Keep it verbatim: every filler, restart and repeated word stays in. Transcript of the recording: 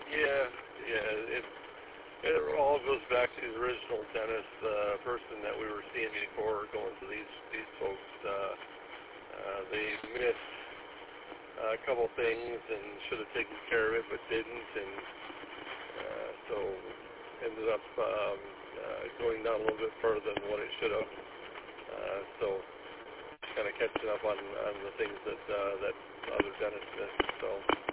Yeah, yeah. It it all goes back to the original dentist, uh, person that we were seeing before going to these these folks. Uh, uh, they missed uh, a couple things and should have taken care of it, but didn't, and uh, so ended up um, uh, going down a little bit further than what it should have. Uh, so kind of catching up on, on the things that uh, that other dentists missed. So.